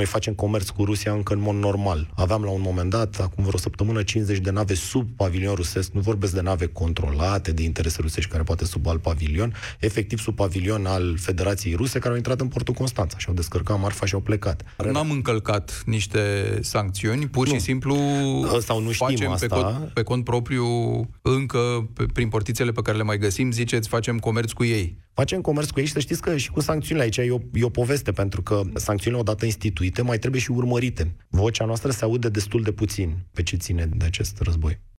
Noi facem comerț cu Rusia încă în mod normal. Aveam la un moment dat, acum vreo săptămână, 50 de nave sub pavilion rusesc, nu vorbesc de nave controlate de interese rusești, care poate sub alt pavilion, efectiv sub pavilion al Federației Ruse, care au intrat în portul Constanța și au descărcat marfa și au plecat. N-am încălcat niște sancțiuni, pur și simplu sau nu știm facem pe cont propriu încă prin portițele pe care le mai găsim, ziceți, facem comerț cu ei. Facem comerț cu ei și să știți că și cu sancțiunile aici e o poveste, pentru că sancțiunile odată instituite mai trebuie și urmărite. Vocea noastră se aude destul de puțin pe ce ține de acest război.